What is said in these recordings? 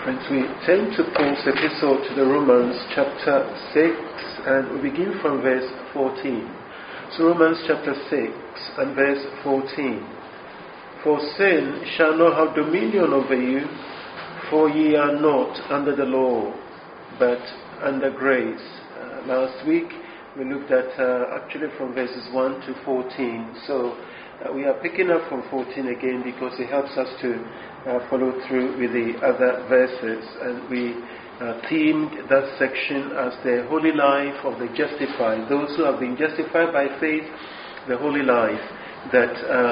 Friends, we turn to Paul's epistle to the Romans chapter 6 and we begin from verse 14. So Romans chapter 6 and verse 14. For sin shall not have dominion over you, for ye are not under the law, but under grace. Last week we looked at actually from verses 1 to 14. So we are picking up from 14 again because it helps us to follow through with the other verses. And we themed that section as the holy life of the justified. Those who have been justified by faith, the holy life that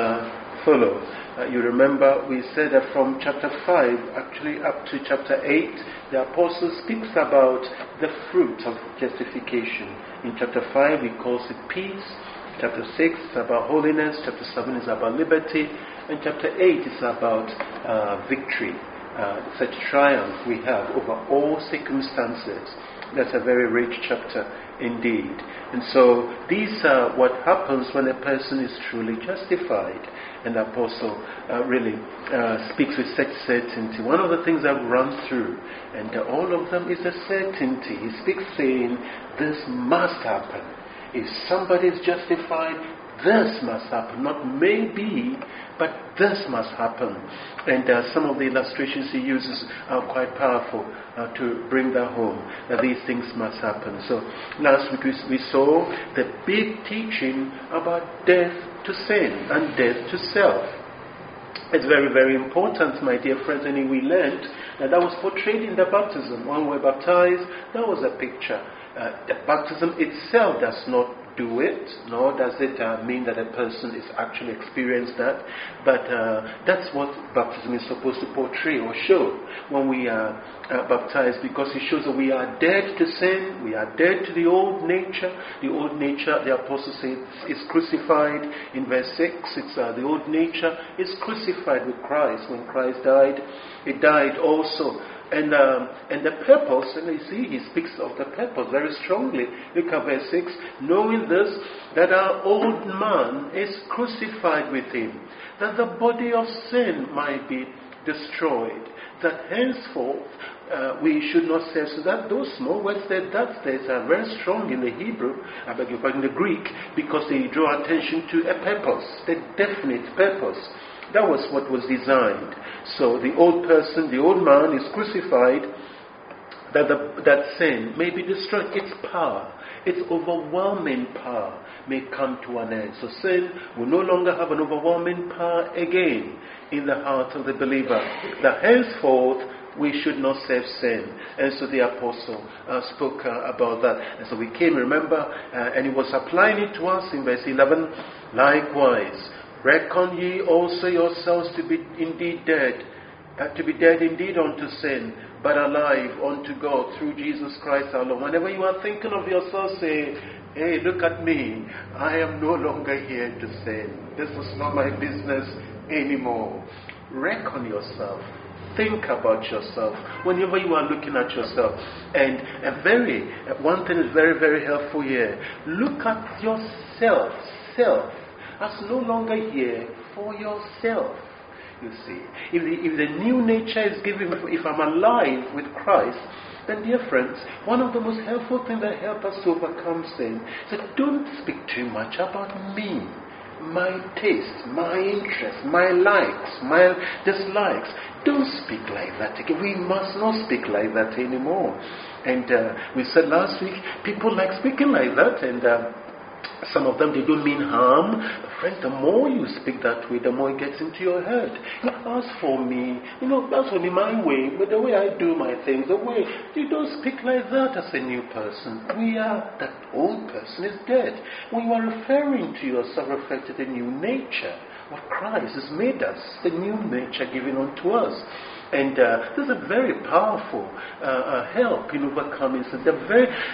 follow. You remember we said that from chapter 5 actually up to chapter 8 the apostle speaks about the fruit of justification. In chapter 5 he calls it peace. Chapter 6 is about holiness. Chapter 7 is about liberty. And chapter 8 is about victory. Such triumph we have over all circumstances. That's a very rich chapter indeed. And so these are what happens when a person is truly justified. And the apostle really speaks with such certainty. One of the things I've run through, and all of them, is a certainty. He speaks saying, this must happen. If somebody is justified, this must happen. Not maybe, but this must happen. And some of the illustrations he uses are quite powerful to bring that home, that these things must happen. So last week we saw the big teaching about death to sin and death to self. It's very, very important, my dear friends, and we learned that was portrayed in the baptism. When we're baptized, that was a picture. The baptism itself does not do it, nor does it mean that a person is actually experienced that, but that's what baptism is supposed to portray or show when we are baptized, because it shows that we are dead to sin, we are dead to the old nature. The old nature, the apostle says, is crucified. In verse 6, it's the old nature is crucified with Christ. When Christ died, it died also. And the purpose, and you see, he speaks of the purpose very strongly. Look at verse 6. Knowing this, that our old man is crucified with him, that the body of sin might be destroyed, that henceforth we should not serve. So that those small words there, that states are very strong in the Hebrew, in the Greek, because they draw attention to a purpose, the definite purpose. That was what was designed. So the old person, the old man is crucified that sin may be destroyed. Its power, its overwhelming power may come to an end. So sin will no longer have an overwhelming power again in the heart of the believer. That henceforth we should not serve sin. And so the apostle spoke about that. And so we came, remember, and he was applying it to us in verse 11. Likewise, reckon ye also yourselves to be indeed dead, to be dead indeed unto sin, but alive unto God through Jesus Christ our Lord. Whenever you are thinking of yourself, say, hey, look at me. I am no longer here to sin. This is not my business anymore. Reckon yourself. Think about yourself whenever you are looking at yourself. And one thing is very, very helpful here. Look at yourself, self, as no longer here for yourself. You see, if the new nature is given, if I'm alive with Christ, then dear friends, one of the most helpful things that help us to overcome sin is that don't speak too much about me, my taste, my interests, my likes, my dislikes. Don't speak like that again. We must not speak like that anymore. And we said last week, people like speaking like that, and some of them, they don't mean harm. Friends, the more you speak that way, the more it gets into your head. As for me, my way, but the way I do my things, the way, you don't speak like that as a new person. That old person is dead. When you are referring to yourself, refer to the new nature. What Christ has made us, the new nature given unto us. And this is a very powerful help in overcoming sin.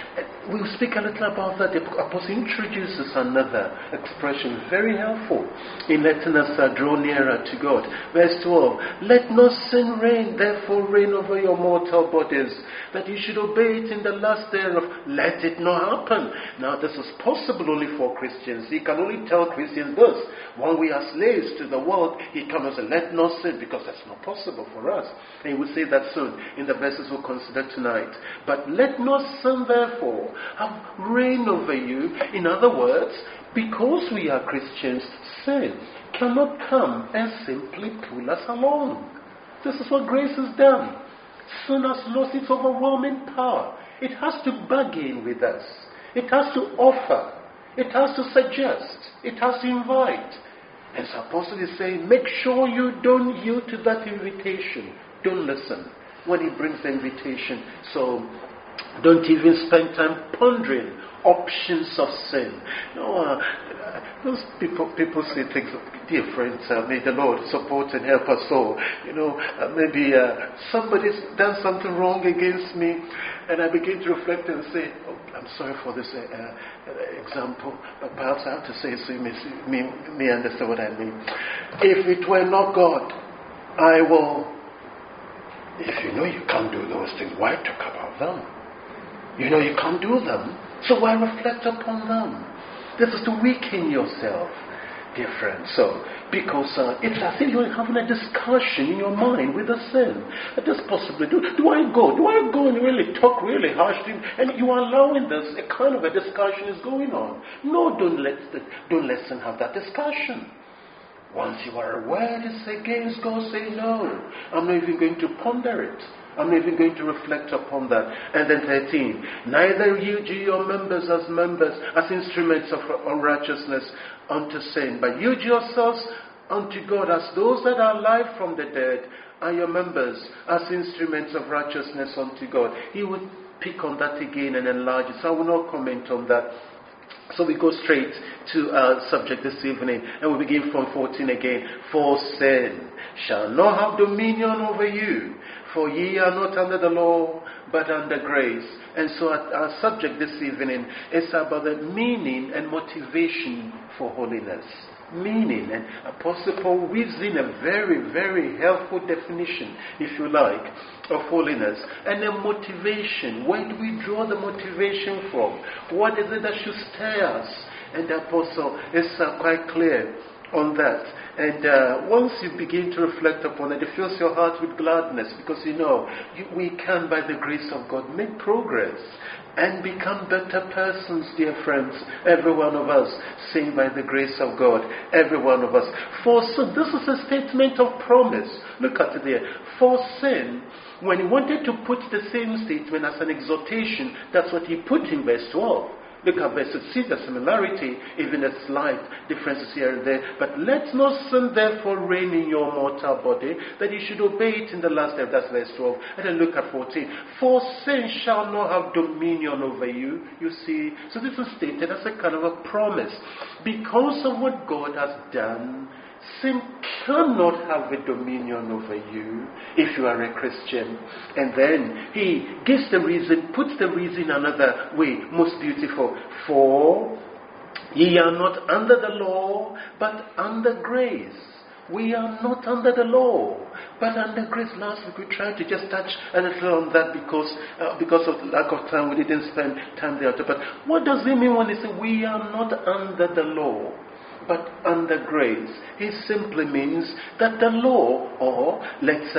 we'll speak a little about that. The Apostle introduces another expression, very helpful in letting us draw nearer to God. Verse 12, let no sin reign, therefore reign over your mortal bodies, that you should obey it in the last thereof. Let it not happen. Now this is possible only for Christians. He can only tell Christians this. When we are slaves to the world, he comes and says, let no sin, because that's not possible for us. And he will say that soon in the verses we'll consider tonight. But let no sin therefore have reign over you. In other words, because we are Christians, sin cannot come and simply pull us along. This is what grace has done. Sin has lost its overwhelming power. It has to bargain with us. It has to offer. It has to suggest. It has to invite. And so Apostle is saying, make sure you don't yield to that invitation. Don't listen when he brings the invitation. So don't even spend time pondering options of sin. No, those people say things, dear friends, may the Lord support and help us all. Maybe somebody's done something wrong against me, and I begin to reflect and say, oh, I'm sorry for this example, but perhaps I have to say so you may understand what I mean. If it were not God, I will. If you know you can't do those things, why talk about them? You know you can't do them, so why reflect upon them? This is to weaken yourself, dear friends. So, because it's as if you're having a discussion in your mind with a sin. This possibly, do I go and really talk really harshly? And you are allowing this, a kind of a discussion is going on. No, don't let sin have that discussion. Once you are aware it's against God, say no. I'm not even going to ponder it. I'm not even going to reflect upon that. And then 13, neither yield ye your members as instruments of unrighteousness unto sin, but yield yourselves unto God as those that are alive from the dead, and your members as instruments of righteousness unto God. He would pick on that again and enlarge it, so I will not comment on that. So we go straight to our subject this evening, and we begin from 14 again. For sin shall not have dominion over you, for ye are not under the law, but under grace. And so our subject this evening is about the meaning and motivation for holiness. Meaning, and Apostle Paul weaves in a very, very helpful definition, if you like, of holiness. And the motivation, where do we draw the motivation from? What is it that should stir us? And the Apostle is quite clear on that. And once you begin to reflect upon it, it fills your heart with gladness, because we can, by the grace of God, make progress and become better persons, dear friends. Every one of us, sing by the grace of God. Every one of us. For sin, this is a statement of promise. Look at it there. For sin, when he wanted to put the same statement as an exhortation, that's what he put in verse 12. Look at verse 6. See the similarity, even a slight differences here and there. But let no sin therefore reign in your mortal body, that you should obey it in the last day. That's verse 12. And then look at 14. For sin shall not have dominion over you. You see, so this is stated as a kind of a promise. Because of what God has done, sin cannot have a dominion over you if you are a Christian. And then he gives the reason, puts the reason another way, most beautiful. For ye are not under the law, but under grace. We are not under the law, but under grace. Last week we tried to just touch a little on that because of lack of time. We didn't spend time there. But what does it mean when he says we are not under the law, but under grace? It simply means that the law, or let's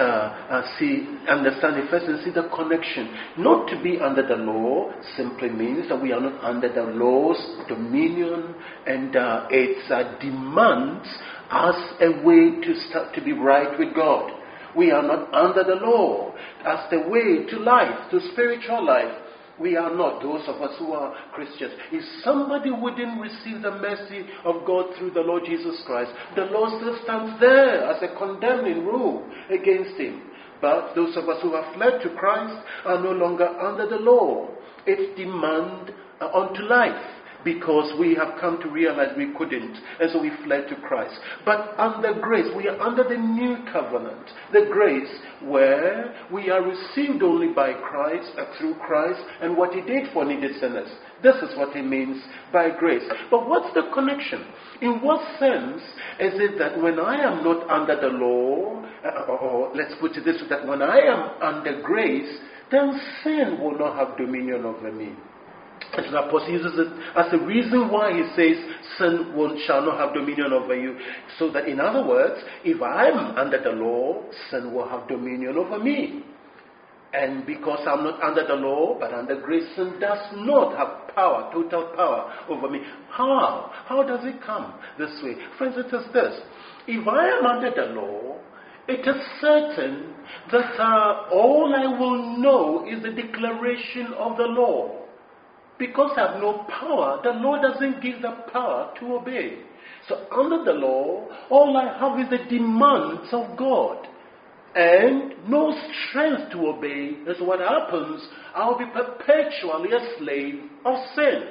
understand it first and see the connection. Not to be under the law simply means that we are not under the law's dominion and its demands as a way to start to be right with God. We are not under the law as the way to life, to spiritual life. We are not, those of us who are Christians. If somebody wouldn't receive the mercy of God through the Lord Jesus Christ, the law still stands there as a condemning rule against him. But those of us who have fled to Christ are no longer under the law. Its demand unto life. because we have come to realize we couldn't, and so we fled to Christ. But under grace, we are under the new covenant, the grace where we are received only by Christ, through Christ, and what He did for needed sinners. This is what it means by grace. But what's the connection? In what sense is it that when I am not under the law, or let's put it this way, that when I am under grace, then sin will not have dominion over me? And so the apostle uses it as the reason why he says sin shall not have dominion over you. So that, in other words, if I'm under the law, sin will have dominion over me. And because I'm not under the law, but under grace, sin does not have power, total power over me. How? How does it come this way? Friends, it is this. If I am under the law, it is certain that all I will know is the declaration of the law. Because I have no power, the law doesn't give the power to obey. So under the law, all I have is the demands of God and no strength to obey. That's what happens. I'll be perpetually a slave of sin.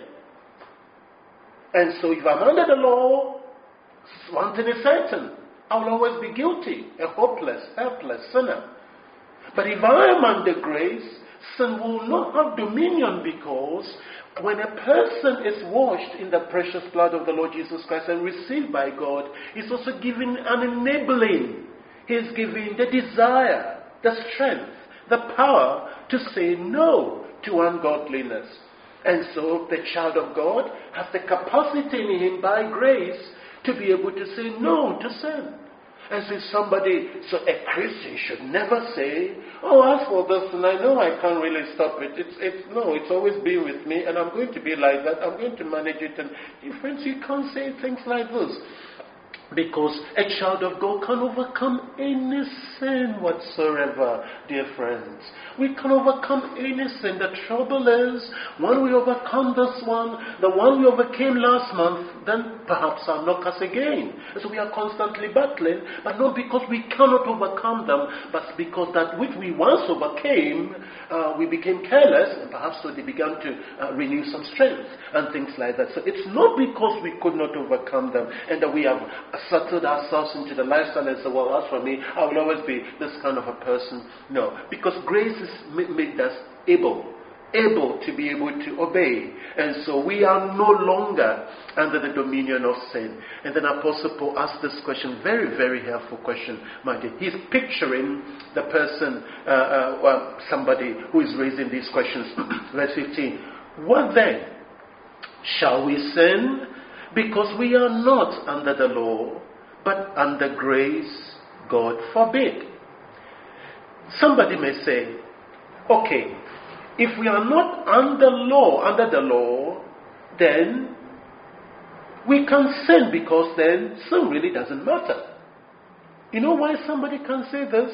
And so if I'm under the law, one thing is certain. I will always be guilty, a hopeless, helpless sinner. But if I am under grace, sin will not have dominion, because when a person is washed in the precious blood of the Lord Jesus Christ and received by God, he's also given an enabling. He's given the desire, the strength, the power to say no to ungodliness. And so the child of God has the capacity in him by grace to be able to say no to sin. And so a Christian should never say, oh, as for this, and I know I can't really stop it. It's always been with me, and I'm going to be like that. I'm going to manage it. And friends, you can't say things like this. Because a child of God can overcome any sin whatsoever, dear friends. We can overcome any sin. The trouble is, when we overcome this one, the one we overcame last month, then perhaps I'll knock us again. So we are constantly battling, but not because we cannot overcome them, but because that which we once overcame, we became careless, and perhaps so they began to renew some strength and things like that. So it's not because we could not overcome them and that we have settled ourselves into the lifestyle and say, well, as for me, I will always be this kind of a person. No, because grace has made us able to be able to obey. And so we are no longer under the dominion of sin. And then Apostle Paul asked this question, very, very helpful question, my dear. He's picturing the person, somebody who is raising these questions. Verse 15. What then? Shall we sin? Because we are not under the law, but under grace. God forbid. Somebody may say, okay, if we are not under the law, then we can sin, because then sin really doesn't matter. You know why somebody can say this?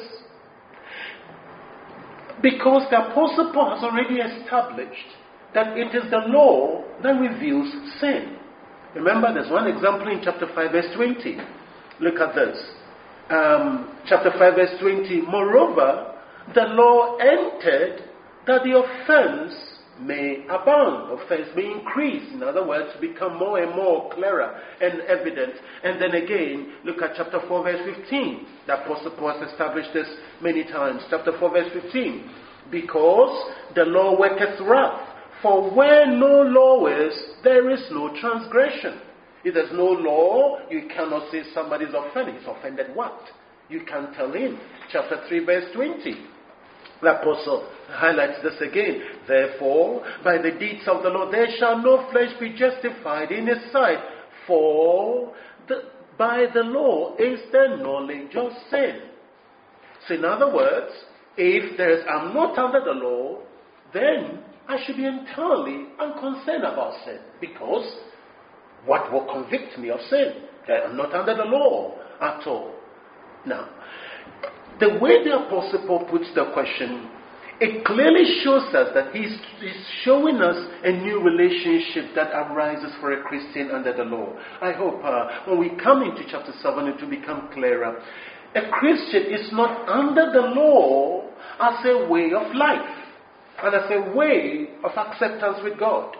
Because the Apostle Paul has already established that it is the law that reveals sin. Remember, there's one example in chapter 5, verse 20. Look at this. Chapter 5, verse 20. Moreover, the law entered that the offense may abound, offense may increase. In other words, become more and more clearer and evident. And then again, look at chapter 4, verse 15. The Apostle Paul has established this many times. Chapter 4, verse 15. Because the law worketh wrath. For where no law is, there is no transgression. If there's no law, you cannot say somebody's offended. He's offended what? You can't tell him. Chapter 3, verse 20. The Apostle highlights this again. Therefore, by the deeds of the law, there shall no flesh be justified in his sight. For by the law is the knowledge of sin. So in other words, if I'm not under the law, then I should be entirely unconcerned about sin, because what will convict me of sin? I'm not under the law at all. Now, the way the Apostle Paul puts the question, it clearly shows us that he's showing us a new relationship that arises for a Christian under the law. I hope when we come into chapter 7 it will become clearer. A Christian is not under the law as a way of life and as a way of acceptance with God.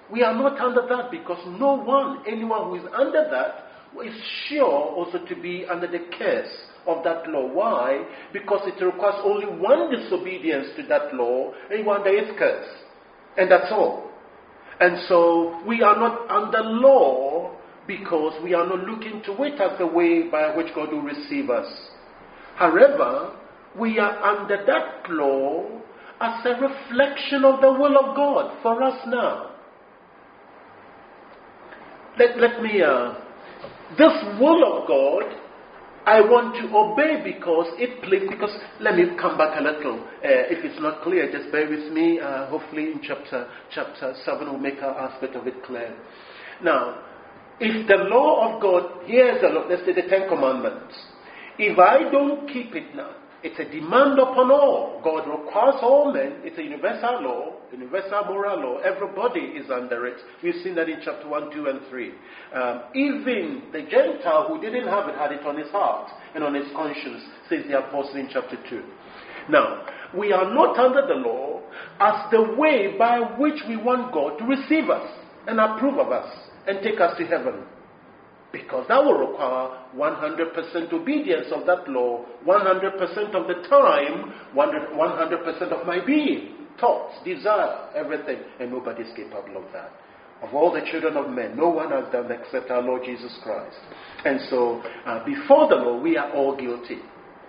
We are not under that because anyone who is under that is sure also to be under the curse of that law. Why? Because it requires only one disobedience to that law, and one there is curse. And that's all. And so we are not under law because we are not looking to it as the way by which God will receive us. However, we are under that law as a reflection of the will of God for us now. Let me this will of God, I want to obey because let me come back a little. If it's not clear, just bear with me. Hopefully in chapter 7 we'll make our aspect of it clear. Now, if the law of God, here's the law, let's say the 10 Commandments. If I don't keep it now, it's a demand upon all. God requires all men. It's a universal law, universal moral law. Everybody is under it. We've seen that in chapter 1, 2, and 3. Even the Gentile who didn't have it had it on his heart and on his conscience, says the apostle in chapter 2. Now, we are not under the law as the way by which we want God to receive us and approve of us and take us to heaven. Because that will require 100% obedience of that law, 100% of the time, 100% of my being, thoughts, desire, everything. And nobody is capable of that. Of all the children of men, no one has done except our Lord Jesus Christ. And so, before the law, we are all guilty.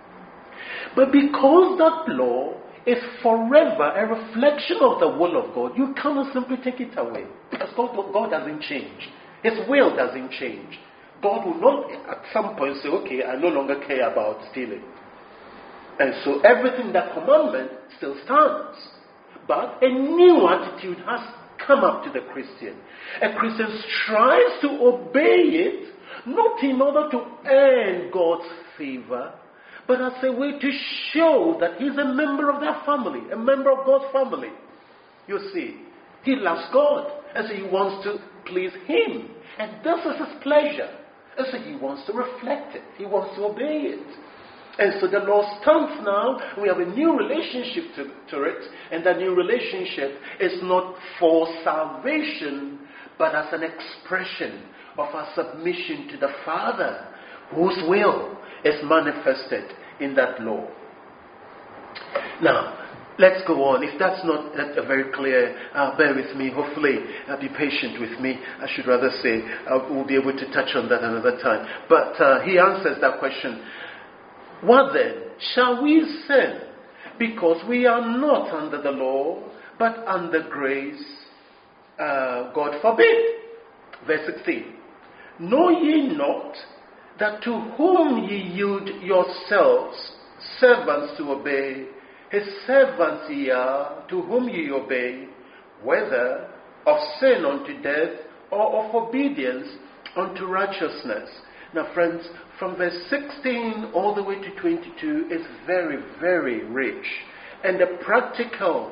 But because that law is forever a reflection of the will of God, you cannot simply take it away. Because God doesn't change. His will doesn't change. God will not at some point say, okay, I no longer care about stealing. And so everything, that commandment still stands. But a new attitude has come up to the Christian. A Christian strives to obey it, not in order to earn God's favor, but as a way to show that he's a member of that family, a member of God's family. You see, he loves God, and so he wants to please him. And this is his pleasure. And so he wants to reflect it. He wants to obey it. And so the law stands now. We have a new relationship to it. And that new relationship is not for salvation, but as an expression of our submission to the Father, whose will is manifested in that law. Now, let's go on. If that's not very clear, bear with me. Hopefully, be patient with me. I should rather say we'll be able to touch on that another time. But he answers that question. What then? Shall we sin because we are not under the law, but under grace? God forbid. Verse 16. Know ye not that to whom ye yield yourselves servants to obey, his servants ye are, to whom ye obey, whether of sin unto death or of obedience unto righteousness. Now friends, from verse 16 all the way to 22 is very, very rich. And the practical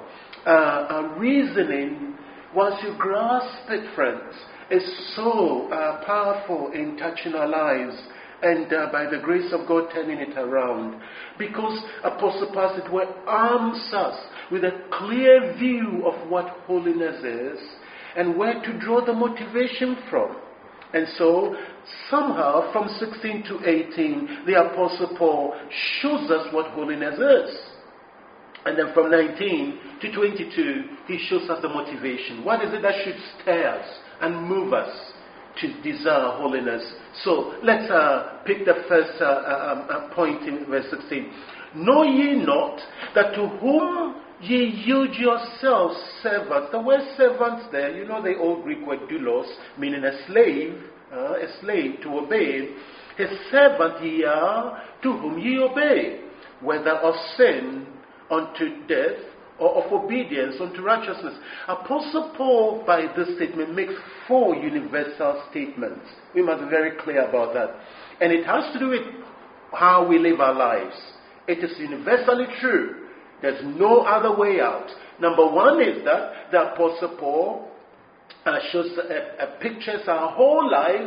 reasoning, once you grasp it, friends, is so powerful in touching our lives. And by the grace of God, turning it around. Because Apostle Paul, as it were, arms us with a clear view of what holiness is and where to draw the motivation from. And so, somehow, from 16 to 18, the Apostle Paul shows us what holiness is. And then from 19 to 22, he shows us the motivation. What is it that should stir us and move us to desire holiness? So let's pick the first point in verse 16. Know ye not that to whom ye yield yourselves servants? The word servants there, you know the old Greek word doulos, meaning a slave to obey. His servant ye are, to whom ye obey, whether of sin unto death or of obedience unto righteousness. Apostle Paul, by this statement, makes 4 universal statements. We must be very clear about that. And it has to do with how we live our lives. It is universally true. There's no other way out. Number 1 is that the Apostle Paul pictures our whole lives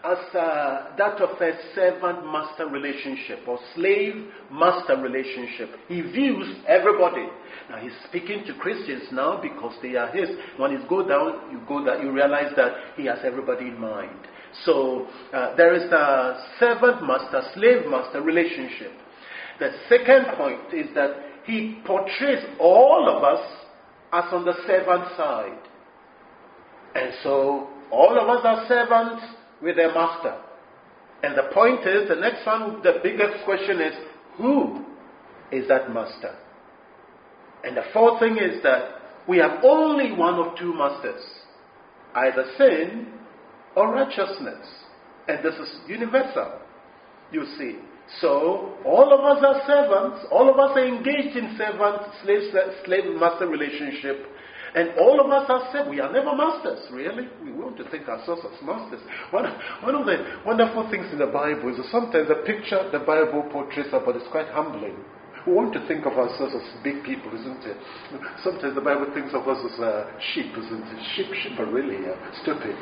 as that of a servant-master relationship or slave-master relationship. He views everybody. Now he's speaking to Christians now because they are his. When you go down, you realize that he has everybody in mind. So there is the servant-master, slave-master relationship. The second point is that he portrays all of us as on the servant side. And so all of us are servants with their master. And the point is, the next one, the biggest question is, who is that master? And the fourth thing is that we have only one of two masters, either sin or righteousness. And this is universal, you see. So, all of us are servants, all of us are engaged in slave-master relationship, and all of us are servants. We are never masters, really. We want to think ourselves as masters. One of the wonderful things in the Bible is that sometimes the picture the Bible portrays about is quite humbling. We want to think of ourselves as big people, isn't it? Sometimes the Bible thinks of us as sheep, isn't it? Sheep are really stupid.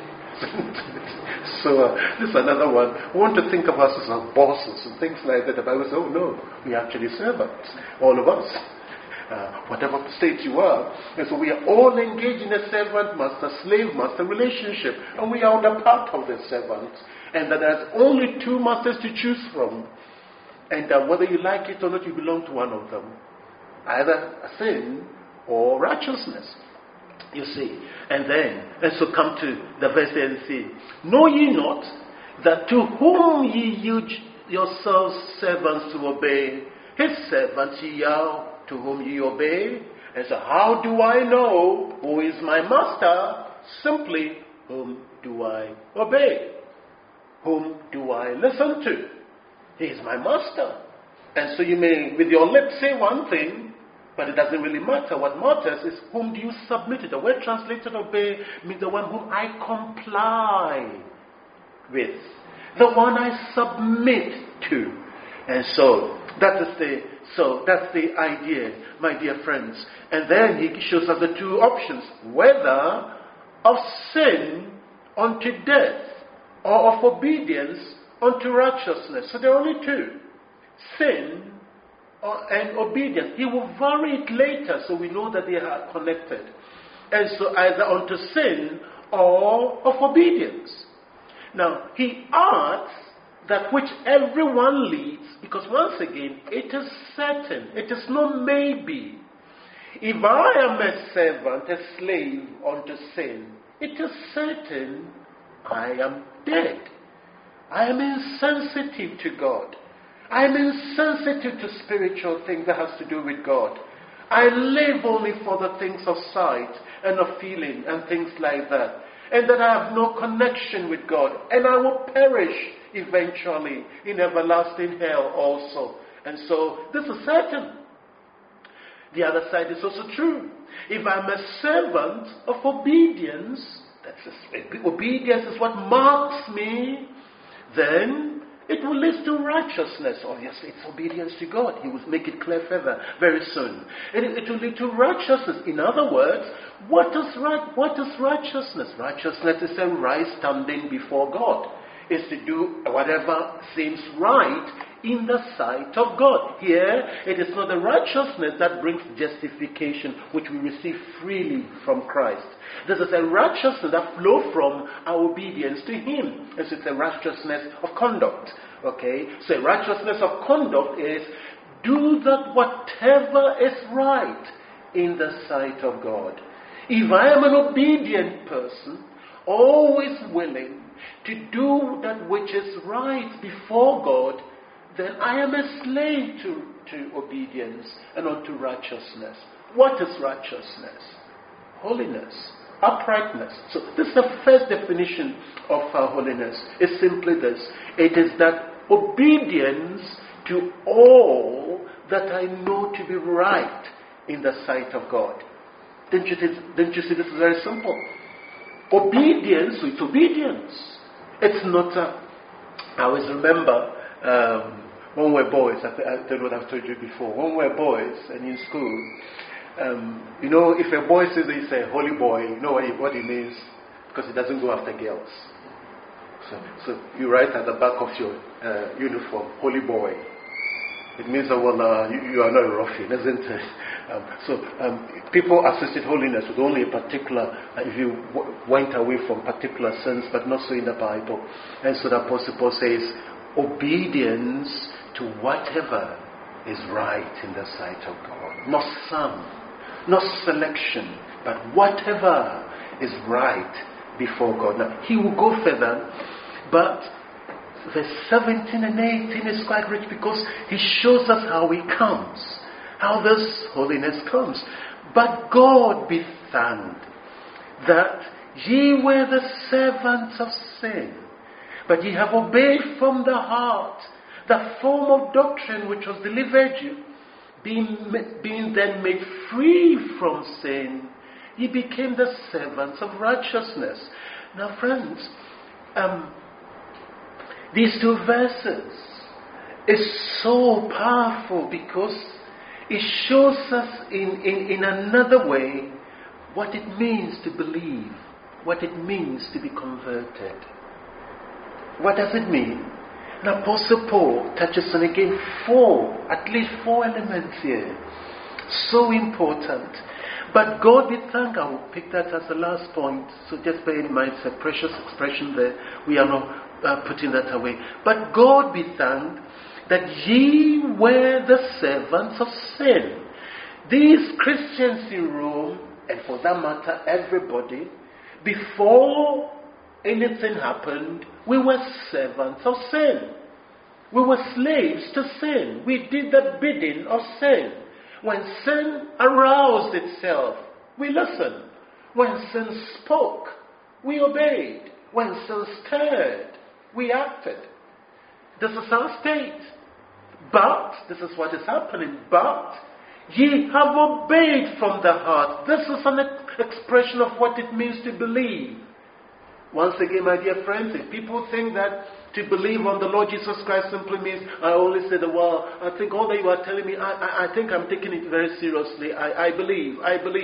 So this is another one. We want to think of us as our bosses and things like that. The Bible says, oh no, we are actually servants, all of us. Whatever state you are. And so we are all engaged in a servant-master, slave-master relationship. And we are on the part of the servant. And that there's only two masters to choose from. And whether you like it or not, you belong to one of them. Either sin or righteousness. You see. And then, let's so come to the verse and see. Know ye not that to whom ye yield yourselves servants to obey, his servants ye are to whom ye obey? And so how do I know who is my master? Simply, whom do I obey? Whom do I listen to? He is my master. And so you may, with your lips, say one thing, but it doesn't really matter. What matters is whom do you submit to. The word translated obey means the one whom I comply with. The one I submit to. And so, that's the idea, my dear friends. And then he shows us the two options. Whether of sin unto death or of obedience unto righteousness. So there are only two. Sin and obedience. He will vary it later so we know that they are connected. And so either unto sin or of obedience. Now, he adds that which everyone leads, because once again, it is certain. It is not maybe. If I am a servant, a slave unto sin, it is certain I am dead. I am insensitive to God. I am insensitive to spiritual things that has to do with God. I live only for the things of sight and of feeling and things like that. And that I have no connection with God. And I will perish eventually in everlasting hell also. And so this is certain. The other side is also true. If I'm a servant of obedience, obedience is what marks me, then it will lead to righteousness. Obviously, it's obedience to God. He will make it clear further very soon. And it will lead to righteousness. In other words, what is righteousness? Righteousness is a right standing before God. Is to do whatever seems right in the sight of God. Here, it is not the righteousness that brings justification, which we receive freely from Christ. This is a righteousness that flows from our obedience to Him. It's a righteousness of conduct. Okay? So a righteousness of conduct is do that whatever is right in the sight of God. If I am an obedient person, always willing to do that which is right before God, then I am a slave to obedience and unto righteousness. What is righteousness? Holiness, uprightness. So this is the first definition of holiness. It's simply this. It is that obedience to all that I know to be right in the sight of God. Didn't you see this is very simple? Obedience with obedience. It's not I always remember when we were boys, I don't know what I've told you before, when we were boys and in school, if a boy says he's a holy boy, you know what he means? Because he doesn't go after girls. So you write at the back of your uniform, holy boy. It means that, you are not a ruffian, isn't it? People associate holiness with only a particular, if you went away from particular sins, but not so in the Bible. And so the Apostle Paul says, obedience to whatever is right in the sight of God. Not some, not selection, but whatever is right before God. Now, he will go further, but verse 17 and 18 is quite rich because he shows us how he comes, how this holiness comes. But God be thanked that ye were the servants of sin, but ye have obeyed from the heart the form of doctrine which was delivered you, being then made free from sin, ye became the servants of righteousness. Now, friends, these two verses is so powerful because it shows us in another way what it means to believe, what it means to be converted. What does it mean? And Apostle Paul touches on again at least four elements here. So important. But God be thanked, I will pick that as the last point. So just bear in mind, it's a precious expression there. We are not putting that away. But God be thanked that ye were the servants of sin. These Christians in Rome, and for that matter, everybody, before anything happened, we were servants of sin. We were slaves to sin. We did the bidding of sin. When sin aroused itself, we listened. When sin spoke, we obeyed. When sin stirred, we acted. This is our state. But, this is what is happening, but ye have obeyed from the heart. This is an expression of what it means to believe. Once again, my dear friends, if people think that to believe on the Lord Jesus Christ simply means, I always say I think all that you are telling me, I think I'm taking it very seriously. I believe.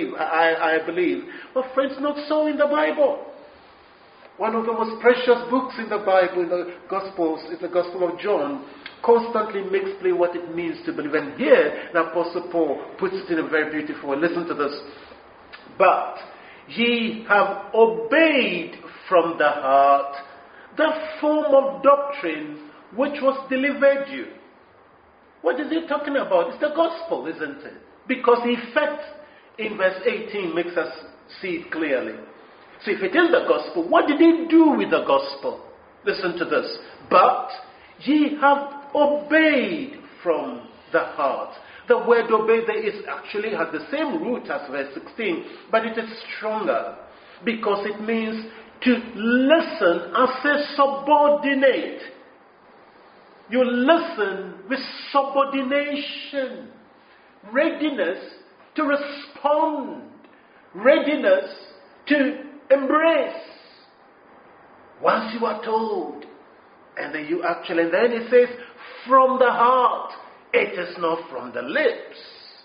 But friends, not so in the Bible. One of the most precious books in the Bible, in the Gospels, is the Gospel of John, constantly makes clear what it means to believe. And here, the Apostle Paul puts it in a very beautiful way. Listen to this. But ye have obeyed from the heart the form of doctrine which was delivered you. What is he talking about? It's the gospel, isn't it? Because the effect in verse 18 makes us see it clearly. So if it is the gospel, what did he do with the gospel? Listen to this. But ye have obeyed from the heart. The word obey there actually has the same root as verse 16, but it is stronger because it means to listen as a subordinate. You listen with subordination, readiness to respond, readiness to embrace. Once you are told, and then it says, from the heart. It is not from the lips.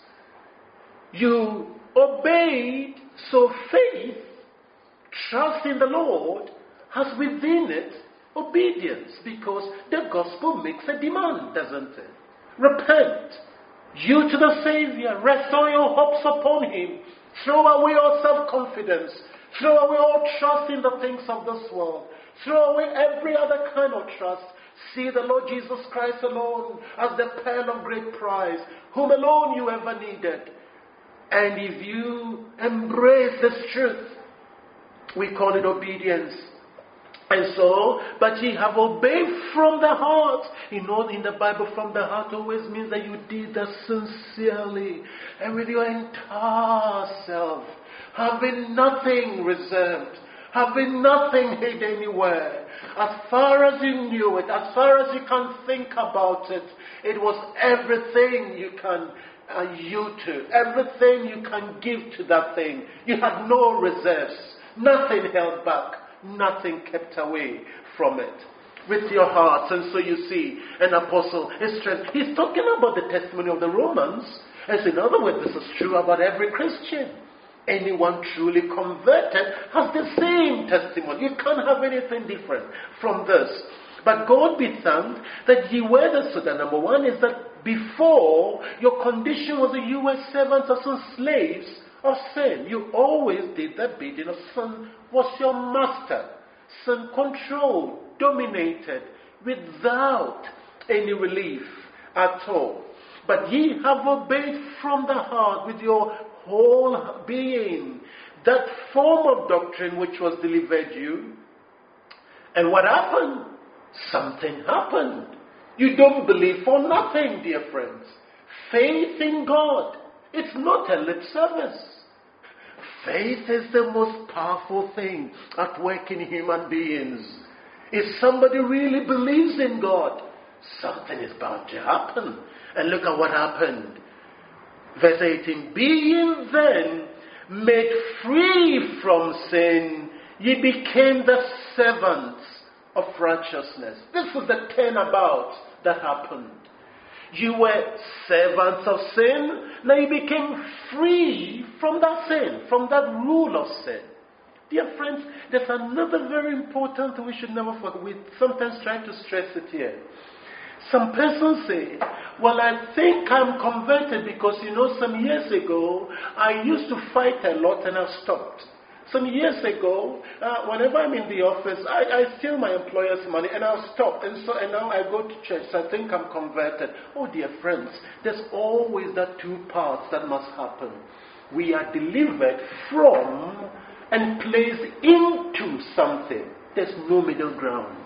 You obeyed, so faith, trust in the Lord, has within it obedience, because the gospel makes a demand, doesn't it? Repent. You to the Savior. Rest all your hopes upon Him. Throw away all self-confidence. Throw away all trust in the things of this world. Throw away every other kind of trust. See the Lord Jesus Christ alone as the pearl of great price, whom alone you ever needed. And if you embrace this truth, we call it obedience. And so, but ye have obeyed from the heart. You know, in the Bible, from the heart always means that you did that sincerely and with your entire self, having nothing reserved, having nothing hid anywhere. As far as you knew it, as far as you can think about it, it was everything you can everything you can give to that thing. You had no reserves, nothing held back, nothing kept away from it. With your hearts. And so you see, an apostle is strength. He's talking about the testimony of the Romans. As in other words, this is true about every Christian. Anyone truly converted has the same testimony. You can't have anything different from this. But God be thanked that ye were the so that number one is that before your condition was that you were servants or some slaves of sin. You always did that bidding of sin was your master. Sin controlled, dominated, without any relief at all. But ye have obeyed from the heart with your whole being that form of doctrine which was delivered you. And what happened? Something happened. You don't believe for nothing, dear friends. Faith in God. It's not a lip service. Faith is the most powerful thing at work in human beings. If somebody really believes in God, something is bound to happen. And look at what happened. Verse 18, being then made free from sin, ye became the servants of righteousness. This was the turnabout that happened. You were servants of sin, now you became free from that sin, from that rule of sin. Dear friends, there's another very important thing we should never forget. We sometimes try to stress it here. Some persons say, well, I think I'm converted because, some years ago, I used to fight a lot and I stopped. Some years ago, whenever I'm in the office, I steal my employer's money and I'll stop. And now I go to church, so I think I'm converted. Oh, dear friends, there's always that two parts that must happen. We are delivered from and placed into something. There's no middle ground.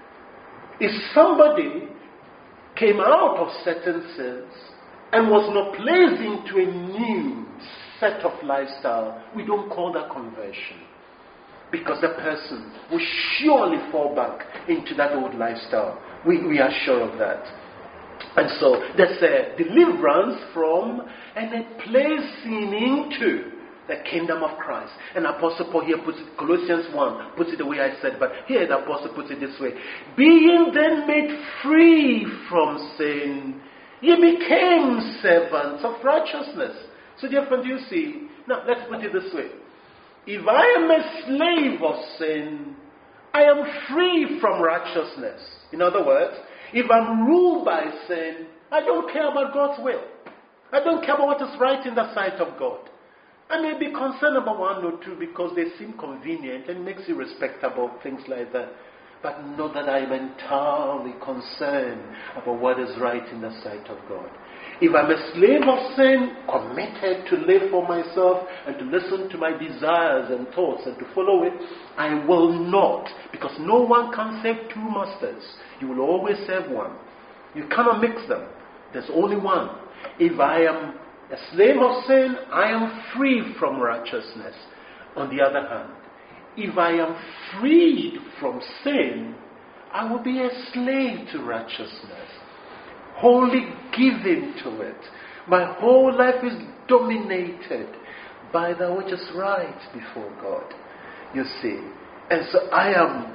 If somebody came out of certain sins and was not placed into a new set of lifestyle, we don't call that conversion. Because the person will surely fall back into that old lifestyle. We are sure of that. And so there's a deliverance from and a placing into the kingdom of Christ. And Apostle Paul here puts it, Colossians 1 puts it the way I said, but here the Apostle puts it this way. Being then made free from sin, ye became servants of righteousness. So dear friend, you see, now let's put it this way. If I am a slave of sin, I am free from righteousness. In other words, if I'm ruled by sin, I don't care about God's will. I don't care about what is right in the sight of God. I may be concerned about one or two because they seem convenient and makes you respectable, things like that. But not that I am entirely concerned about what is right in the sight of God. If I'm a slave of sin, committed to live for myself and to listen to my desires and thoughts and to follow it, I will not. Because no one can serve two masters. You will always serve one. You cannot mix them. There's only one. If I am a slave of sin, I am free from righteousness. On the other hand, if I am freed from sin, I will be a slave to righteousness, wholly given to it. My whole life is dominated by that which is right before God. You see. And so I am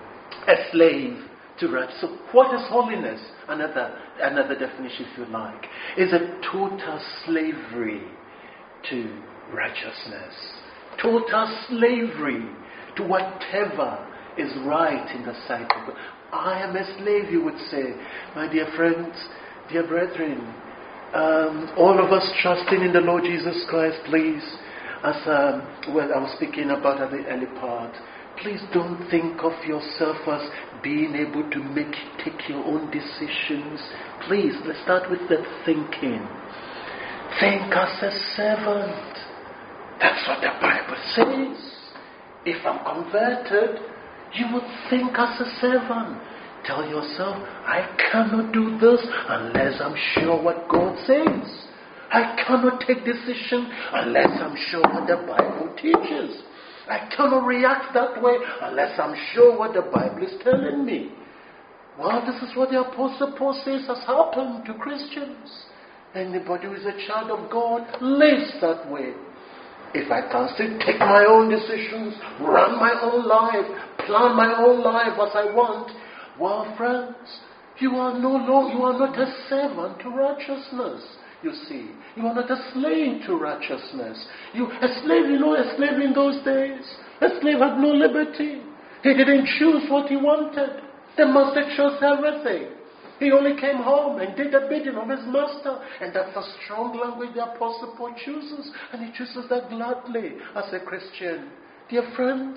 a slave to righteousness. So what is holiness? Another definition, if you like, is a total slavery to righteousness. Total slavery to whatever is right in the sight of God. I am a slave, you would say. My dear friends, dear brethren, all of us trusting in the Lord Jesus Christ, please, as I was speaking about at the early part, please don't think of yourself as being able to take your own decisions. Please, let's start with that thinking. Think as a servant. That's what the Bible says. If I'm converted, you would think as a servant. Tell yourself, I cannot do this unless I'm sure what God says. I cannot take decision unless I'm sure what the Bible teaches. I cannot react that way unless I'm sure what the Bible is telling me. Well, this is what the Apostle Paul says has happened to Christians. Anybody who is a child of God lives that way. If I can still take my own decisions, run my own life, plan my own life as I want, well, friends, you are not a servant to righteousness. You see, you are not a slave to righteousness. A slave in those days, a slave had no liberty. He didn't choose what he wanted. The master chose everything. He only came home and did the bidding of his master. And that's a strong language the Apostle Paul chooses. And he chooses that gladly as a Christian. Dear friends,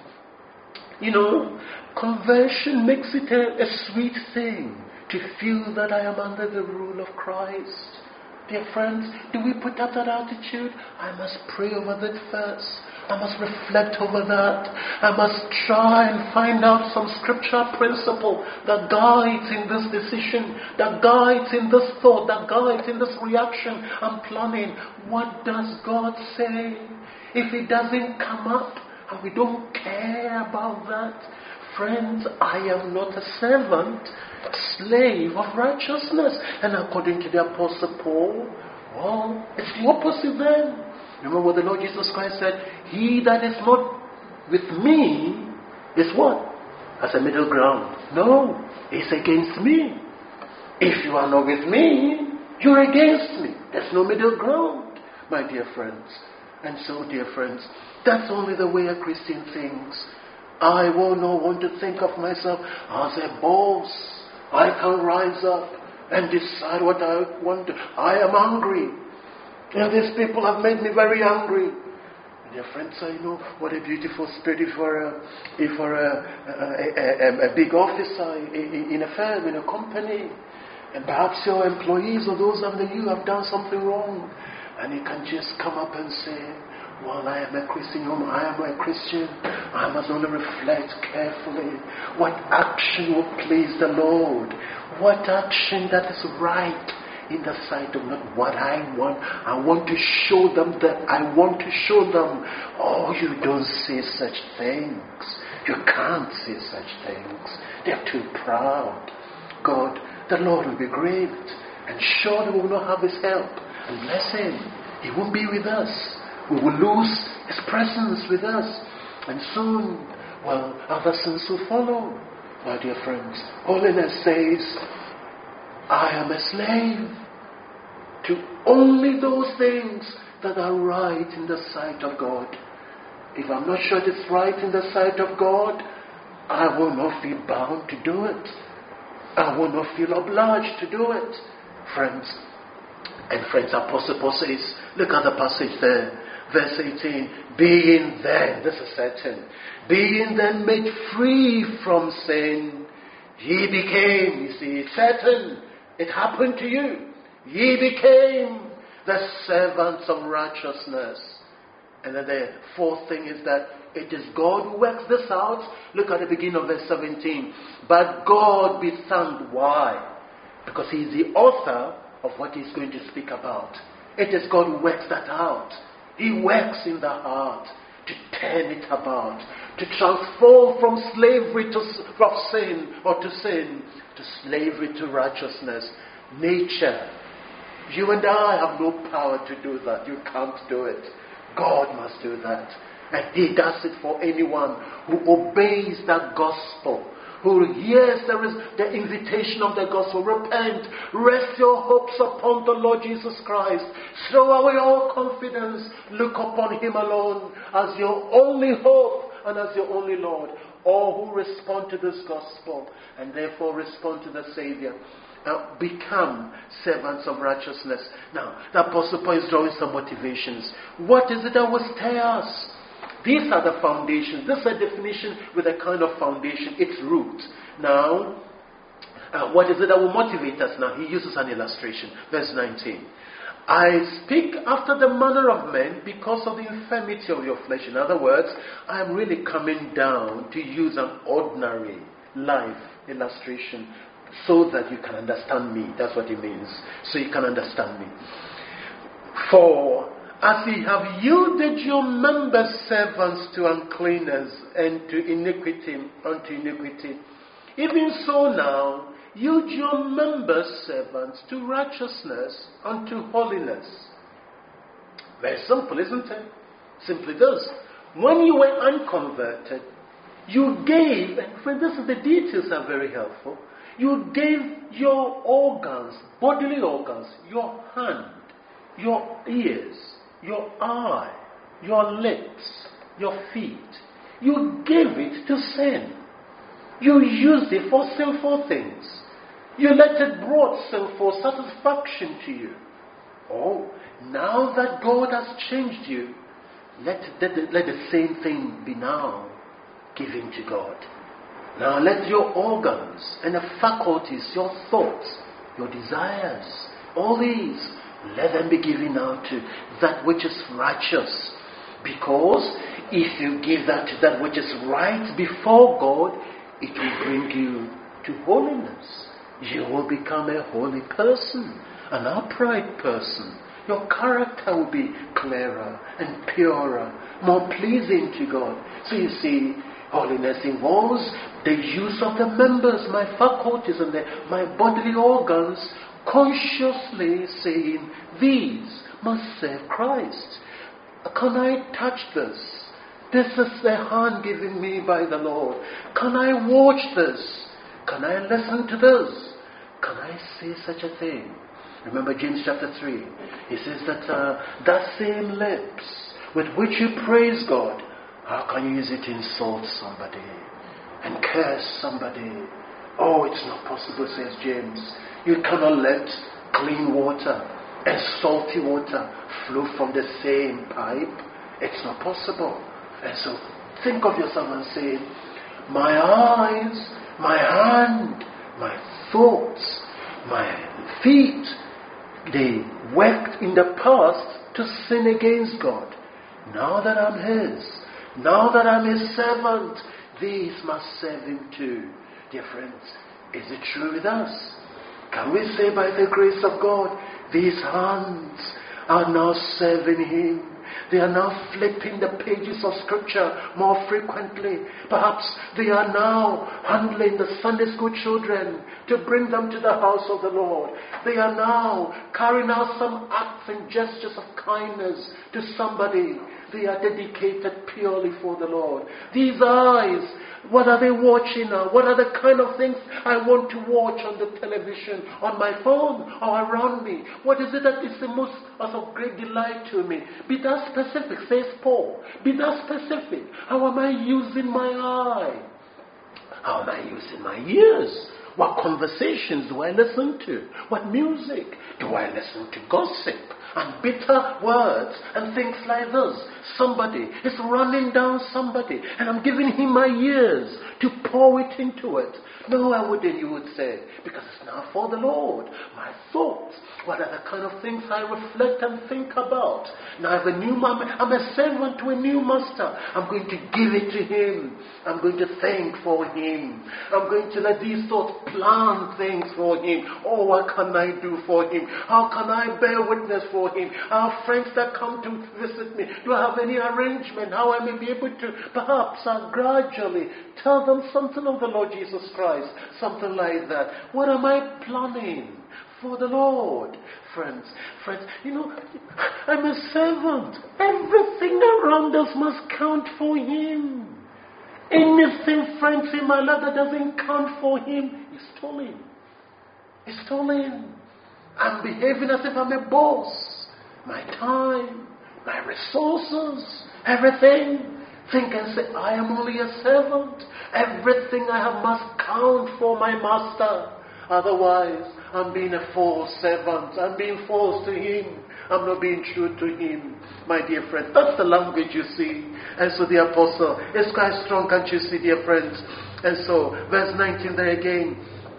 conversion makes it a sweet thing to feel that I am under the rule of Christ. Dear friends, do we put up that attitude? I must pray over that first. I must reflect over that. I must try and find out some scriptural principle that guides in this decision, that guides in this thought, that guides in this reaction I'm planning. What does God say? If it doesn't come up and we don't care about that, friends, I am not a servant, a slave of righteousness. And according to the Apostle Paul, well, it's the opposite then. Remember what the Lord Jesus Christ said? He that is not with me is what? As a middle ground. No, it's against me. If you are not with me, you're against me. There's no middle ground, my dear friends. And so, dear friends, that's only the way a Christian thinks. I will not want to think of myself as a boss. I can rise up and decide what I want to. I am angry. And these people have made me very angry. Dear friends, I know what a beautiful spirit for a big officer in a firm, in a company. And perhaps your employees or those under you have done something wrong. And he can just come up and say, well, I am a Christian. I am a Christian. I must only reflect carefully. What action will please the Lord? What action that is right in the sight of not what I want. I want to show them that I want to show them. Oh, you don't see such things. You can't see such things. They're too proud. God, the Lord will be grieved. And surely we will not have His help and blessing. He won't be with us. We will lose His presence with us. And soon, well, other sins will follow. My dear friends, holiness says, I am a slave to only those things that are right in the sight of God. If I'm not sure it's right in the sight of God, I will not feel bound to do it. I will not feel obliged to do it. Friends, Apostle Paul says, look at the passage there. Verse 18, being then, this is certain, being then made free from sin, ye became, you see, it's certain, it happened to you, ye became the servants of righteousness. And then the fourth thing is that it is God who works this out. Look at the beginning of verse 17. But God be thanked. Why? Because He is the author of what He's going to speak about. It is God who works that out. He works in the heart to turn it about, to transform from slavery to sin to slavery to righteousness. Nature. You and I have no power to do that. You can't do it. God must do that. And He does it for anyone who obeys that gospel, who hears there is the invitation of the gospel. Repent, rest your hopes upon the Lord Jesus Christ, throw away all confidence, look upon Him alone as your only hope and as your only Lord. All who respond to this gospel and therefore respond to the Savior become servants of righteousness. Now, the Apostle Paul is drawing some motivations. What is it that will stir us? These are the foundations. This is a definition with a kind of foundation, its root. Now, what is it that will motivate us? Now, he uses an illustration. Verse 19. I speak after the manner of men because of the infirmity of your flesh. In other words, I am really coming down to use an ordinary life illustration so that you can understand me. That's what it means. So you can understand me. For as ye have yielded your members servants to uncleanness and to iniquity unto iniquity, even so now yield your members servants to righteousness unto holiness. Very simple, isn't it? Simply this. When you were unconverted, you gave, and friend, the details are very helpful. You gave your organs, bodily organs, your hand, your ears, your eye, your lips, your feet. You gave it to sin. You used it for sinful things. You let it brought sinful satisfaction to you. Oh, now that God has changed you, let the same thing be now given to God. Now let your organs and the faculties, your thoughts, your desires, all these, let them be given now to that which is righteous. Because if you give that to that which is right before God, it will bring you to holiness. You will become a holy person, an upright person. Your character will be clearer and purer, more pleasing to God. So you see, holiness involves the use of the members, my faculties and my bodily organs, consciously saying, these must serve Christ. Can I touch this? This is the hand given me by the Lord. Can I watch this? Can I listen to this? Can I say such a thing? Remember James chapter 3. He says that that same lips with which you praise God, how can you use it to insult somebody and curse somebody? Oh, it's not possible, says James. You cannot let clean water and salty water flow from the same pipe. It's not possible. And so think of yourself and say, my eyes, my hand, my thoughts, my feet, they worked in the past to sin against God. Now that I'm His, now that I'm His servant, these must serve Him too. Dear friends, is it true with us? Can we say by the grace of God, these hands are now serving Him? They are now flipping the pages of Scripture more frequently. Perhaps they are now handling the Sunday school children to bring them to the house of the Lord. They are now carrying out some acts and gestures of kindness to somebody. They are dedicated purely for the Lord. These eyes, what are they watching now? What are the kind of things I want to watch on the television, on my phone, or around me? What is it that is the most of great delight to me? Be that specific, says Paul. Be that specific. How am I using my eye? How am I using my ears? What conversations do I listen to? What music? Do I listen to gossip and bitter words and things like this? Somebody is running down somebody and I'm giving him my ears to pour it into it. No, I wouldn't, you would say, because it's now for the Lord. My thoughts, what are the kind of things I reflect and think about? Now I have I'm a servant to a new master. I'm going to give it to him. I'm going to think for him. I'm going to let these thoughts plan things for him. Oh, what can I do for him? How can I bear witness for him? I have friends that come to visit me. Do I have any arrangement how I may be able to perhaps gradually tell them something of the Lord Jesus Christ? Something like that. What am I planning for the Lord? Friends, you know, I'm a servant. Everything around us must count for him. Anything, friends, in my life that doesn't count for him is stolen. It's stolen. I'm behaving as if I'm a boss. My time, my resources, everything. Think and say, I am only a servant. Everything I have must count for my master. Otherwise, I'm being a false servant. I'm being false to him. I'm not being true to him. My dear friends, that's the language you see. And so the apostle is quite strong, can't you see, dear friends? And so, verse 19 there again.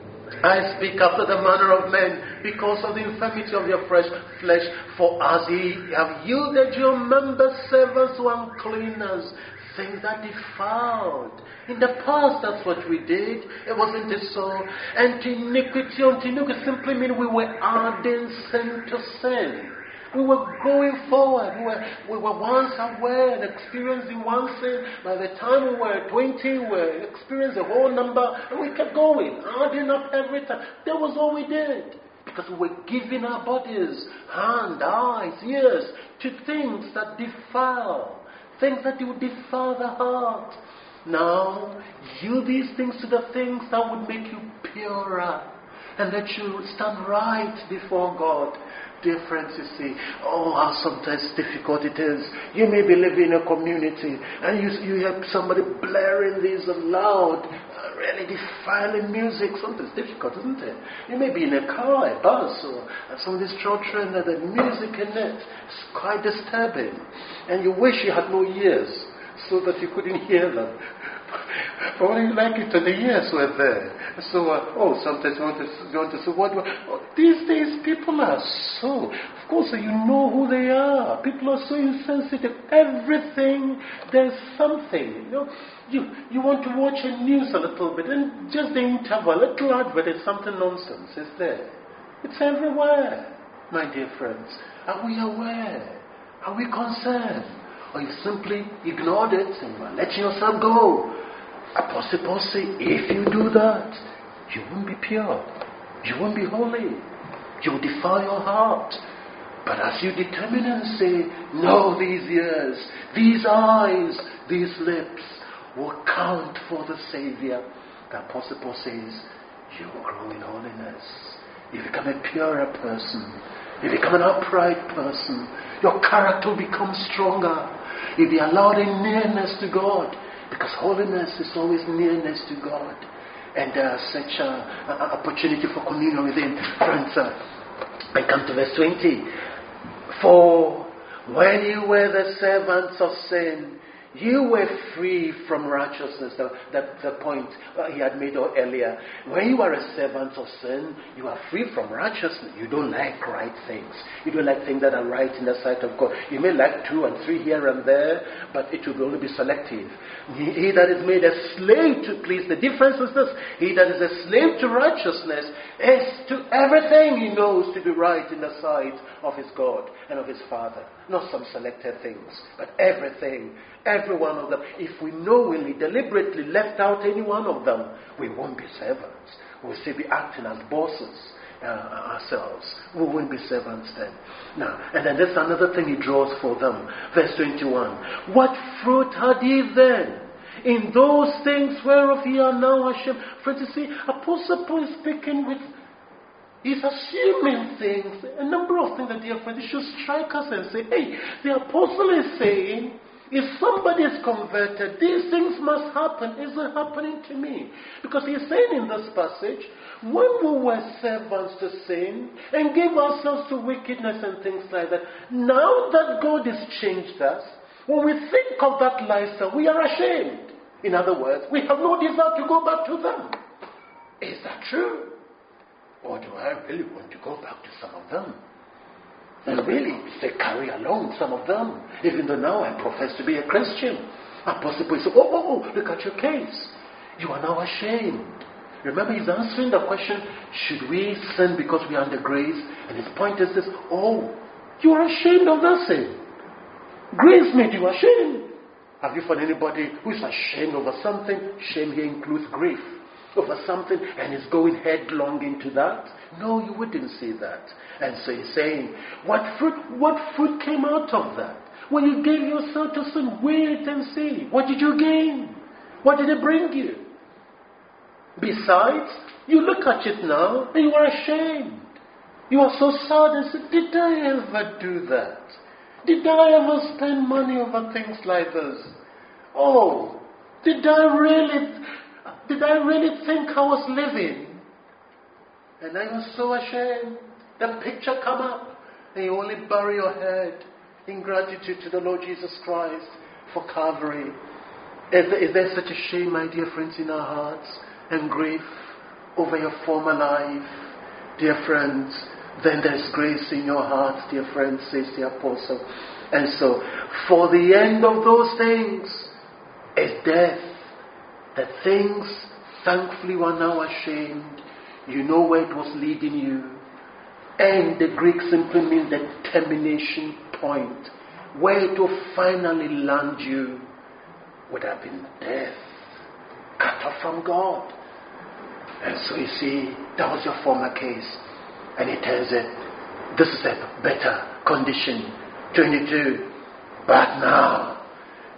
I speak after the manner of men because of the infirmity of your flesh. For as ye have yielded your members servants to uncleanness, things that defiled. In the past, that's what we did. It wasn't it so? And to iniquity, unto iniquity simply means we were adding sin to sin. We were going forward. We were once aware and experiencing one sin. By the time we were 20, we were experiencing a whole number. And we kept going, adding up every time. That was all we did. Because we were giving our bodies, hand, eyes, ears, to things that defile. Things that would defile the heart. Now, yield these things to the things that would make you purer and that you stand right before God. Dear friends, you see, how sometimes difficult it is. You may be living in a community and you have somebody blaring these loud, really defiling music. Sometimes difficult, isn't it? You may be in a car, a bus, or somebody's children, and the music in it is quite disturbing. And you wish you had no ears so that you couldn't hear them. But when you like it, the ears were there. So, sometimes you want to say, these days people are so, of course, you know who they are. People are so insensitive. Everything, there's something. You want to watch the news a little bit, and just the interval, a little advert is something nonsense. It's there. It's everywhere, my dear friends. Are we aware? Are we concerned? Or you simply ignored it and you are letting yourself go? Apostle Paul says, if you do that, you won't be pure. You won't be holy. You will defile your heart. But as you determine and say, no, these ears, these eyes, these lips will count for the Savior, the Apostle Paul says, you will grow in holiness. You become a purer person. You become an upright person. Your character will become stronger. You'll be allowed in nearness to God. Because holiness is always nearness to God. And such an opportunity for communion with Him. Friends, I come to verse 20. For when you were the servants of sin, you were free from righteousness. The point he had made earlier. When you are a servant of sin, you are free from righteousness. You don't like right things. You don't like things that are right in the sight of God. You may like 2 and 3 here and there, but it will only be selective. He that is made a slave to please, the difference is this: he that is a slave to righteousness is to everything he knows to be right in the sight of his God and of his Father. Not some selected things, but everything. Every one of them. If we knowingly, deliberately left out any one of them, we won't be servants. We'll still be acting as bosses ourselves. We won't be servants then. Now, and then there's another thing he draws for them. Verse 21. What fruit had ye then in those things whereof ye are now ashamed? Friends, you see, Apostle Paul is speaking with, he's assuming things, a number of things that, dear friends, should strike us and say, hey, the apostle is saying, if somebody is converted, these things must happen. Is it happening to me? Because he's saying in this passage, when we were servants to sin and gave ourselves to wickedness and things like that, now that God has changed us, when we think of that lifestyle, we are ashamed. In other words, we have no desire to go back to them. Is that true? Or do I really want to go back to some of them? And really, they carry along some of them. Even though now I profess to be a Christian. Apostle Paul said, look at your case. You are now ashamed. Remember, he's answering the question, should we sin because we are under grace? And his point is this, you are ashamed of that sin. Grace made you ashamed. Have you found anybody who is ashamed over something? Shame here includes grief. Over something and is going headlong into that? No, you wouldn't see that. And so he's saying, what fruit came out of that? When you gave yourself to sin, wait and see. What did you gain? What did it bring you? Besides, you look at it now and you are ashamed. You are so sad and say, did I ever do that? Did I ever spend money over things like this? Did I really think I was living? And I was so ashamed. The picture come up and you only bury your head in gratitude to the Lord Jesus Christ for Calvary. Is there such a shame, my dear friends, in our hearts and grief over your former life? Dear friends, then there's grace in your hearts, dear friends, says the apostle. And so, for the end of those things is death. The things, thankfully, were now ashamed. You know where it was leading you. And the Greek simply means the termination point. Where it will finally land you would have been death. Cut off from God. And so you see, that was your former case. And he tells it, this is a better condition. 22. But now,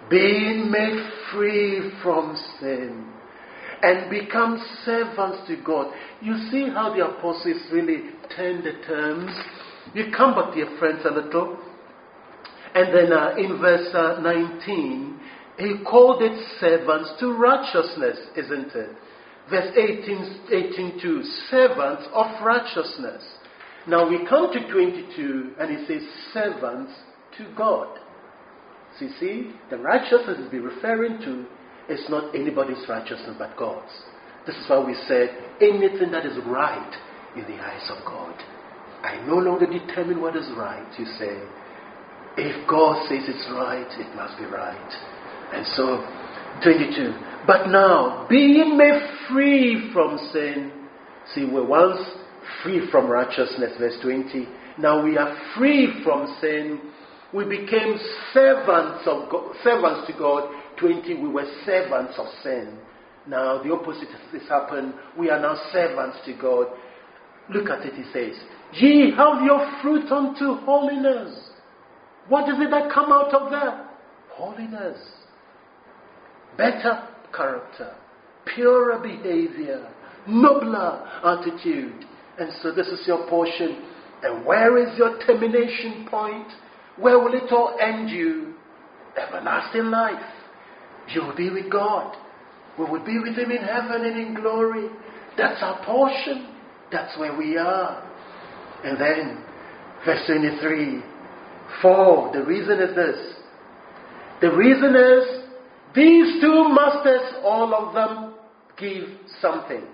being made free from sin, and become servants to God. You see how the apostles really turn the terms? You come back, dear friends, a little. And then in verse 19, he called it servants to righteousness, isn't it? Verse 18 to servants of righteousness. Now we come to 22 and he says servants to God. So you see, the righteousness is referring to is not anybody's righteousness but God's. This is why we said anything that is right in the eyes of God. I no longer determine what is right. You say, if God says it's right, it must be right. And so, 22. But now, being made free from sin. See, we were once free from righteousness, verse 20. Now we are free from sin. We became servants of God, servants to God. 20, we were servants of sin. Now the opposite has happened. We are now servants to God. Look at it, he says, ye have your fruit unto holiness. What is it that come out of that? Holiness. Better character. Purer behavior. Nobler attitude. And so this is your portion. And where is your termination point? Where will it all end you? Everlasting life. You will be with God. We will be with Him in heaven and in glory. That's our portion. That's where we are. And then, verse 23. For the reason is this. The reason is, these two masters, all of them, give something.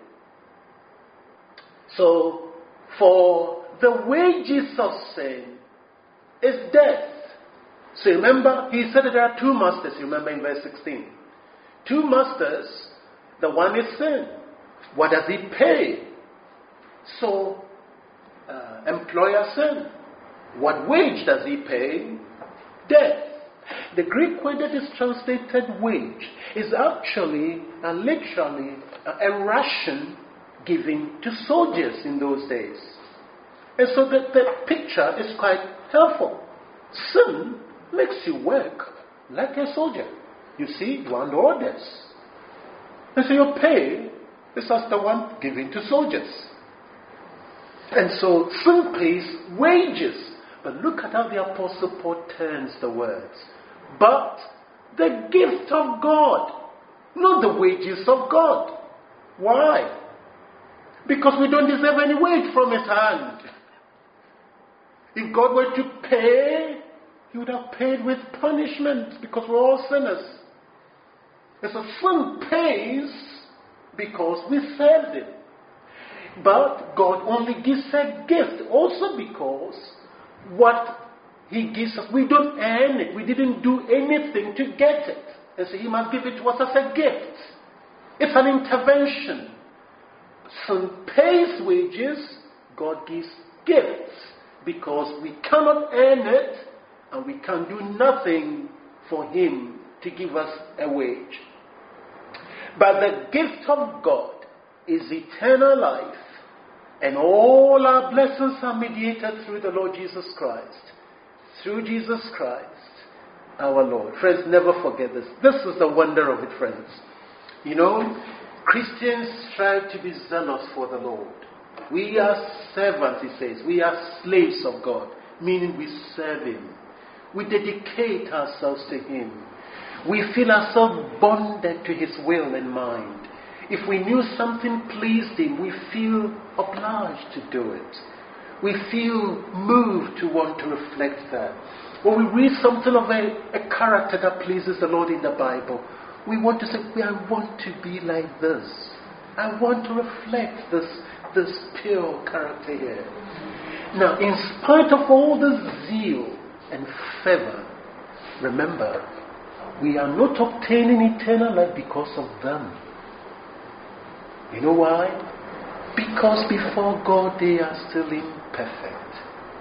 So, for the wages of sin is death. So remember, he said that there are two masters, remember in verse 16. Two masters, the one is sin. What does he pay? So, employer sin. What wage does he pay? Death. The Greek word that is translated wage is actually and literally a ration given to soldiers in those days. And so the picture is quite helpful. Sin makes you work like a soldier. You see, you are under orders. And so your pay is as the one given to soldiers. And so sin pays wages. But look at how the Apostle Paul turns the words. But the gift of God, not the wages of God. Why? Because we don't deserve any wage from His hand. If God were to pay, He would have paid with punishment because we're all sinners. And so sin pays because we served Him. But God only gives a gift also because what He gives us, we don't earn it. We didn't do anything to get it. And so He must give it to us as a gift. It's an intervention. Sin pays wages, God gives gifts because we cannot earn it and we can do nothing for Him to give us a wage. But the gift of God is eternal life, and all our blessings are mediated through the Lord Jesus Christ. Through Jesus Christ, our Lord. Friends, never forget this. This is the wonder of it, friends. You know, Christians strive to be zealous for the Lord. We are servants, he says. We are slaves of God, meaning we serve Him. We dedicate ourselves to Him. We feel ourselves bonded to His will and mind. If we knew something pleased Him, we feel obliged to do it. We feel moved to want to reflect that. When we read something of a character that pleases the Lord in the Bible, we want to say, I want to be like this. I want to reflect this pure character here. Now, in spite of all the zeal and fervor, remember, we are not obtaining eternal life because of them. You know why? Because before God they are still imperfect.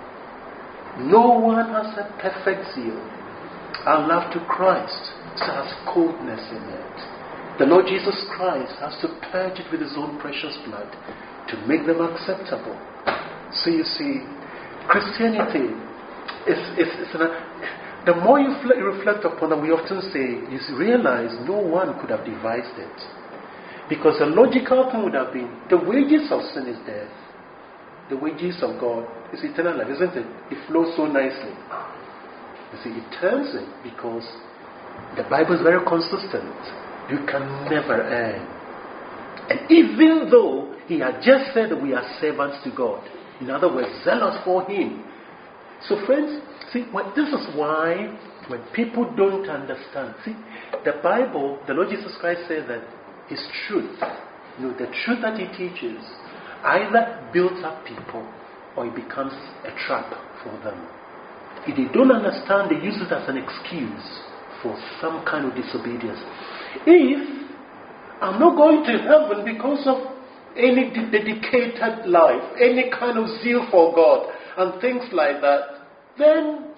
No one has a perfect zeal. Our love to Christ has coldness in it. The Lord Jesus Christ has to purge it with His own precious blood to make them acceptable. So you see, Christianity is the more you reflect upon it, we often say, you realize no one could have devised it. Because the logical thing would have been, the wages of sin is death. The wages of God is eternal life, isn't it? It flows so nicely. You see, it turns it because the Bible is very consistent. You can never earn. And even though he had just said that we are servants to God, in other words, zealous for him. So friends, see, this is why when people don't understand, see, the Bible, the Lord Jesus Christ said that his truth, the truth that he teaches, either builds up people or it becomes a trap for them. If they don't understand, they use it as an excuse for some kind of disobedience. If I'm not going to heaven because of any dedicated life, any kind of zeal for God, and things like that, then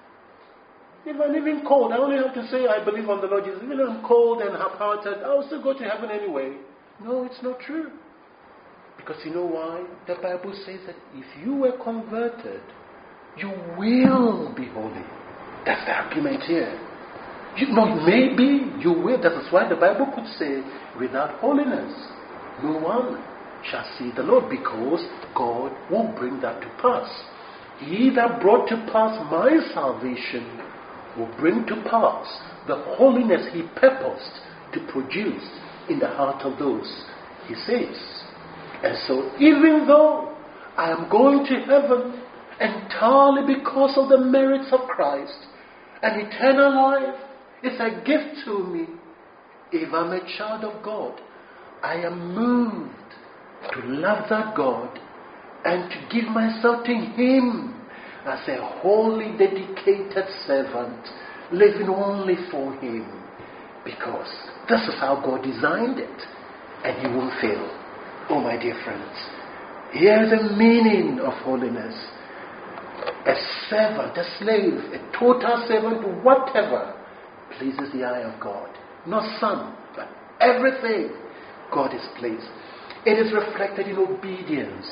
if I'm even cold, I only have to say I believe on the Lord Jesus. Even if I'm cold and half-hearted, I'll still go to heaven anyway. No, it's not true. Because you know why? The Bible says that if you were converted, you will be holy. That's the argument here. Maybe you will. That is why the Bible could say, without holiness, no one shall see the Lord, because God will bring that to pass. He that brought to pass my salvation will bring to pass the holiness he purposed to produce in the heart of those he saves. And so even though I am going to heaven entirely because of the merits of Christ, and eternal life is a gift to me, if I'm a child of God, I am moved to love that God and to give myself to him as a wholly dedicated servant, living only for him. Because this is how God designed it, and he won't fail. Oh, my dear friends, here's the meaning of holiness. A servant, a slave, a total servant to whatever pleases the eye of God. Not some, but everything God is pleased. It is reflected in obedience.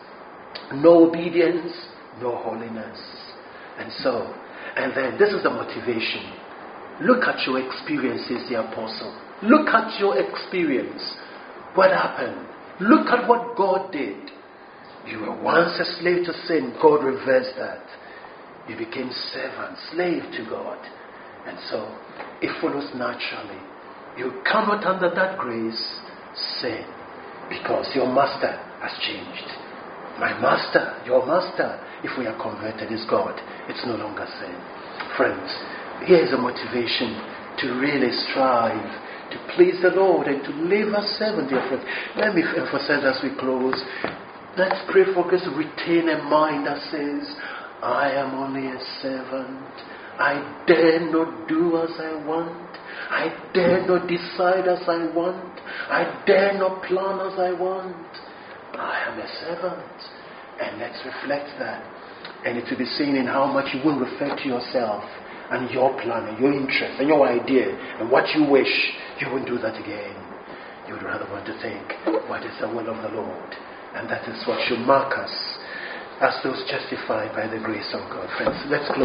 No obedience, no holiness. And then this is the motivation. Look at your experience, says the apostle. Look at your experience. What happened? Look at what God did. You were once a slave to sin. God reversed that. You became servant, slave to God. And so it follows naturally. You cannot under that grace sin, because your master has changed. My master, your master, if we are converted, is God. It's no longer sin. Friends, here is a motivation to really strive to please the Lord and to live as servant, dear friends. Let me emphasize as we close. Let's pray for us to retain a mind that says, I am only a servant. I dare not do as I want. I dare not decide as I want. I dare not plan as I want. I am a servant. And let's reflect that. And it will be seen in how much you will refer to yourself and your plan and your interest and your idea and what you wish. You won't do that again. You would rather want to think, what is the will of the Lord? And that is what should mark us as those justified by the grace of God. Friends, let's close.